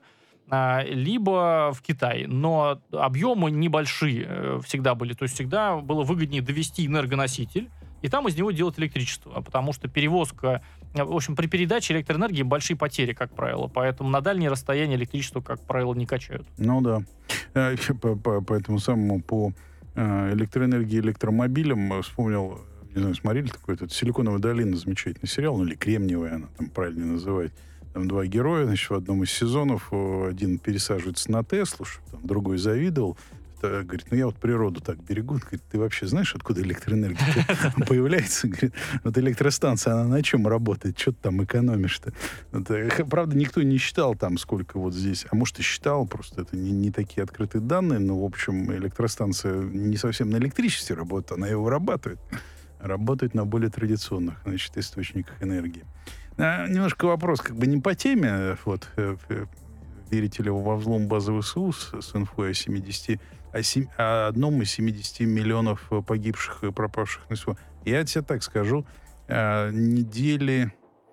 либо в Китай. Но объемы небольшие всегда были. То есть всегда было выгоднее довести энергоноситель и там из него делать электричество. Потому что перевозка... В общем, при передаче электроэнергии большие потери, как правило. Поэтому на дальние расстояния электричество, как правило, не качают. Ну да. По, по, по этому самому, по электроэнергии, электромобилям вспомнил, не знаю, смотрели такой этот «Силиконовая долина», замечательный сериал, ну или «Кремниевая», она там правильно называют. Там два героя, значит, в одном из сезонов один пересаживается на Теслу, чтобы там другой завидовал. Это, говорит, ну я вот природу так берегу. Говорит, ты вообще знаешь, откуда электроэнергия появляется? Говорит, вот электростанция, она на чем работает? Что ты там экономишь-то? Это, правда, никто не считал там, сколько вот здесь. А может, и считал, просто это не, не такие открытые данные. Но, в общем, электростанция не совсем на электричестве работает, она его вырабатывает. Работает на более традиционных, значит, источниках энергии. А, немножко вопрос как бы не по теме. Вот, э, э, верите ли вы во взлом базы ВСУ с, с инфой о семидесяти, о, сем, о одном из семидесяти миллионов погибших и пропавших на СВО? Я тебе так скажу. Э, недели,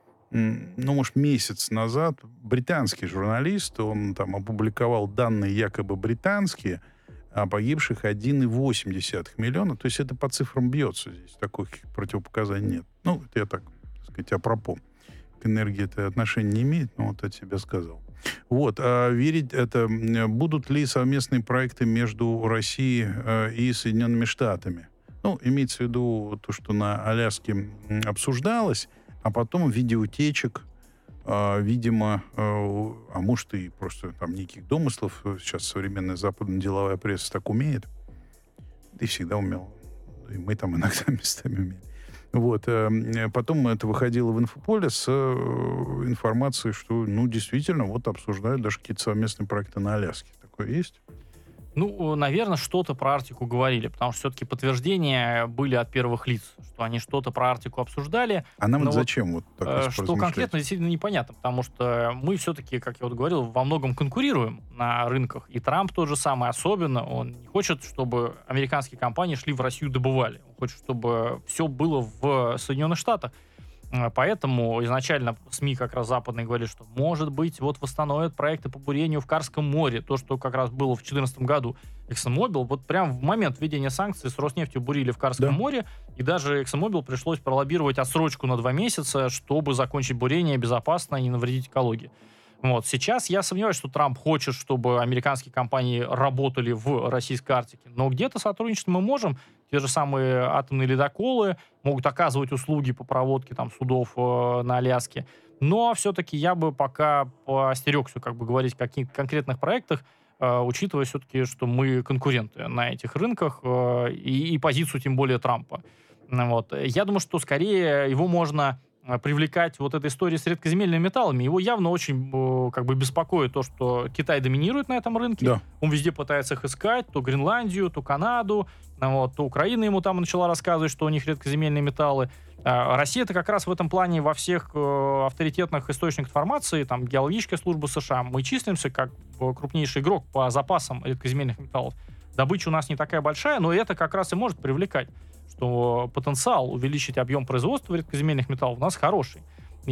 ну, может, месяц назад британский журналист, он там опубликовал данные якобы британские, а погибших один и восемь десятых миллиона. То есть это по цифрам бьется здесь. Таких противопоказаний нет. Ну, это я так, так сказать, апропо. К энергии это отношения не имеет, но вот я тебе сказал. Вот. А верить это... Будут ли совместные проекты между Россией э, и Соединенными Штатами? Ну, имеется в виду то, что на Аляске обсуждалось, а потом в виде утечек, э, видимо, э, а может и просто там неких домыслов, сейчас современная западная деловая пресса так умеет, и всегда умел. И мы там иногда местами умеем. Вот. Потом это выходило в инфополе с информацией, что, ну, действительно, вот обсуждают даже какие-то совместные проекты на Аляске. Такое есть? Ну, наверное, что-то про Арктику говорили, потому что все-таки подтверждения были от первых лиц, что они что-то про Арктику обсуждали. А нам вот зачем вот так что конкретно действительно непонятно, потому что мы все-таки, как я вот говорил, во многом конкурируем на рынках. И Трамп тот же самый, особенно, он не хочет, чтобы американские компании шли в Россию, добывали. Он хочет, чтобы все было в Соединенных Штатах. Поэтому изначально СМИ как раз западные говорили, что, может быть, вот восстановят проекты по бурению в Карском море, то, что как раз было в две тысячи четырнадцатом году. ExxonMobil, вот прям в момент введения санкций с Роснефтью бурили в Карском да. море, и даже ExxonMobil пришлось пролоббировать отсрочку на два месяца, чтобы закончить бурение безопасно и не навредить экологии. Вот. Сейчас я сомневаюсь, что Трамп хочет, чтобы американские компании работали в российской Арктике, но где-то сотрудничать мы можем. Те же самые атомные ледоколы могут оказывать услуги по проводке там, судов э, на Аляске. Но все-таки я бы пока поостерегся как бы, говорить о каких-то конкретных проектах, э, учитывая все-таки, что мы конкуренты на этих рынках э, и, и позицию тем более Трампа. Вот. Я думаю, что скорее его можно привлекать вот этой историей с редкоземельными металлами. Его явно очень как бы беспокоит то, что Китай доминирует на этом рынке. Да. Он везде пытается их искать. То Гренландию, то Канаду. Вот, то Украина ему там начала рассказывать, что у них редкоземельные металлы. А Россия-то как раз в этом плане во всех э, авторитетных источниках информации, там, геологическая служба США, мы числимся как крупнейший игрок по запасам редкоземельных металлов. Добыча у нас не такая большая, но это как раз и может привлекать, что потенциал увеличить объем производства редкоземельных металлов у нас хороший.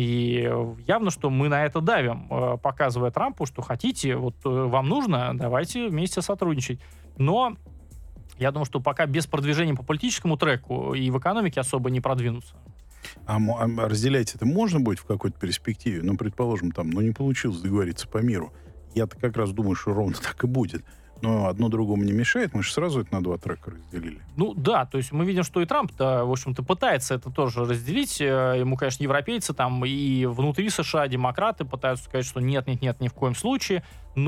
И явно, что мы на это давим, показывая Трампу, что хотите, вот вам нужно, давайте вместе сотрудничать. Но Я думаю, что пока без продвижения по политическому треку и в экономике особо не продвинутся. А, а разделять это можно будет в какой-то перспективе? Ну, предположим, там, ну, не получилось договориться по миру. Я-то как раз думаю, что ровно так и будет. Но одно другому не мешает, мы же сразу это на два трека разделили. Ну да, то есть мы видим, что и Трамп-то, в общем-то, пытается это тоже разделить. Ему, конечно, европейцы там и внутри США демократы пытаются сказать, что нет-нет-нет, ни в коем случае,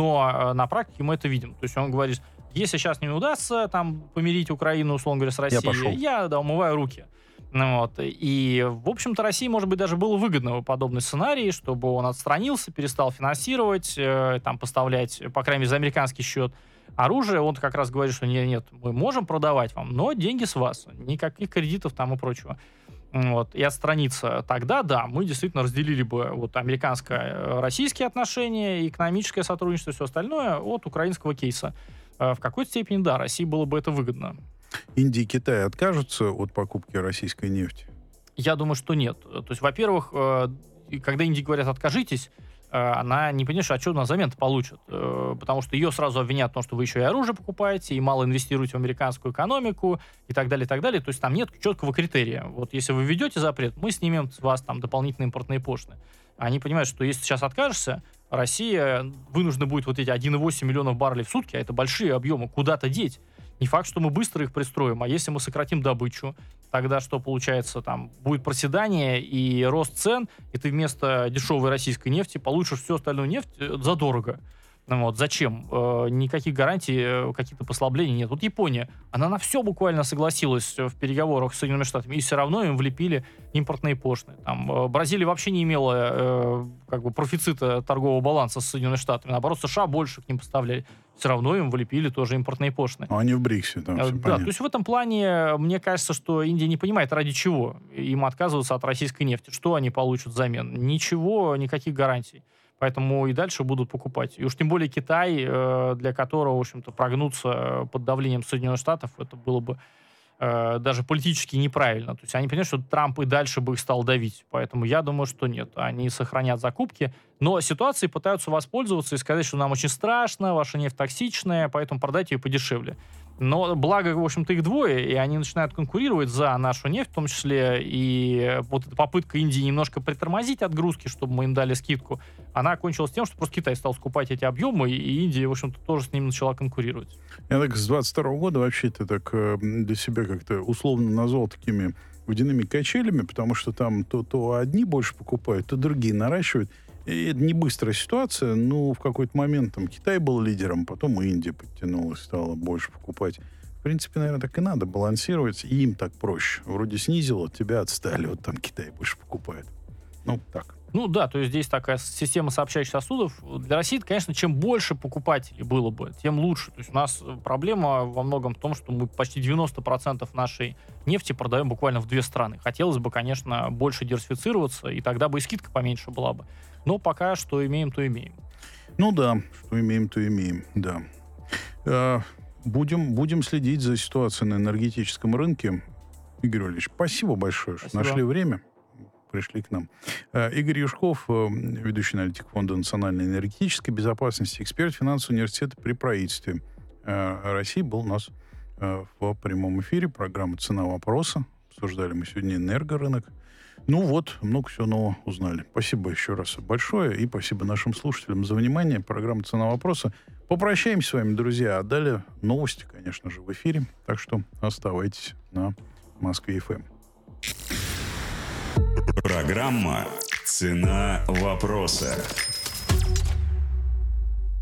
но на практике мы это видим. То есть он говорит, если сейчас не удастся там помирить Украину, условно говоря, с Россией, я, я да, умываю руки. Ну, вот. И, в общем-то, России, может быть, даже было выгодно подобный сценарий, чтобы он отстранился, перестал финансировать, э, там, поставлять, по крайней мере, за американский счет оружие. Он как раз говорит, что нет, нет, мы можем продавать вам, но деньги с вас, никаких кредитов там и прочего. Вот. И отстраниться. Тогда, да, мы действительно разделили бы вот американско-российские отношения, экономическое сотрудничество и все остальное от украинского кейса. Э, в какой-то степени, да, России было бы это выгодно. Индия и Китай откажутся от покупки российской нефти? Я думаю, что нет. То есть, во-первых, когда Индии говорят «откажитесь», она не понимает, а что она взамен-то получит. Потому что ее сразу обвинят в том, что вы еще и оружие покупаете, и мало инвестируете в американскую экономику, и так далее, и так далее. То есть там нет четкого критерия. Вот если вы введете запрет, мы снимем с вас там дополнительные импортные пошлины. Они понимают, что если сейчас откажешься, Россия вынуждена будет вот эти один и восемь миллионов баррелей в сутки, а это большие объемы, куда-то деть. Не факт, что мы быстро их пристроим, а если мы сократим добычу, тогда что получается? Там будет проседание и рост цен, и ты вместо дешевой российской нефти получишь всю остальную нефть задорого. Вот. Зачем? Э, никаких гарантий, каких-то послаблений нет. Вот Япония, она на все буквально согласилась в переговорах с Соединенными Штатами, и все равно им влепили импортные пошлины. Там, э, Бразилия вообще не имела э, как бы профицита торгового баланса с Соединенными Штатами. Наоборот, США больше к ним поставляли. Все равно им влепили тоже импортные пошлины. А они в БРИКСе, там все Да, понятно. то есть в этом плане, мне кажется, что Индия не понимает, ради чего им отказываться от российской нефти. Что они получат взамен? Ничего, никаких гарантий. Поэтому и дальше будут покупать. И уж тем более Китай, для которого, в общем-то, прогнуться под давлением Соединенных Штатов, это было бы даже политически неправильно. То есть они понимают, что Трамп и дальше бы их стал давить. Поэтому я думаю, что нет. Они сохранят закупки. Но ситуацией пытаются воспользоваться и сказать, что нам очень страшно, ваша нефть токсичная, поэтому продайте ее подешевле. Но благо, в общем-то, их двое, и они начинают конкурировать за нашу нефть, в том числе и вот эта попытка Индии немножко притормозить отгрузки, чтобы мы им дали скидку, она окончилась тем, что просто Китай стал скупать эти объемы, и Индия, в общем-то, тоже с ним начала конкурировать. Я так с двадцать второго года вообще-то так для себя как-то условно назвал такими водяными качелями, потому что там то, то одни больше покупают, то другие наращивают. И это не быстрая ситуация, но в какой-то момент там Китай был лидером, потом и Индия подтянулась, стала больше покупать. В принципе, наверное, так и надо балансировать, и им так проще. Вроде снизило, тебя отстали, вот там Китай больше покупает. Ну, так. Ну да, то есть здесь такая система сообщающих сосудов. Для России, конечно, чем больше покупателей было бы, тем лучше. То есть у нас проблема во многом в том, что мы почти девяносто процентов нашей нефти продаем буквально в две страны. Хотелось бы, конечно, больше диверсифицироваться, и тогда бы и скидка поменьше была бы. Но пока что имеем, то имеем. Ну да, что имеем, то имеем, да. А, будем, будем следить за ситуацией на энергетическом рынке. Игорь Валерьевич, спасибо большое, что Спасибо. Нашли время. Пришли к нам. Игорь Юшков, ведущий аналитик Фонда национальной энергетической безопасности, эксперт финансового университета при правительстве России, был у нас в прямом эфире. Программа «Цена вопроса». Обсуждали мы сегодня энергорынок. Ну вот, много всего нового узнали. Спасибо еще раз большое. И спасибо нашим слушателям за внимание. Программа «Цена вопроса». Попрощаемся с вами, друзья. А далее новости, конечно же, в эфире. Так что оставайтесь на Москве-эф эм. Программа «Цена вопроса».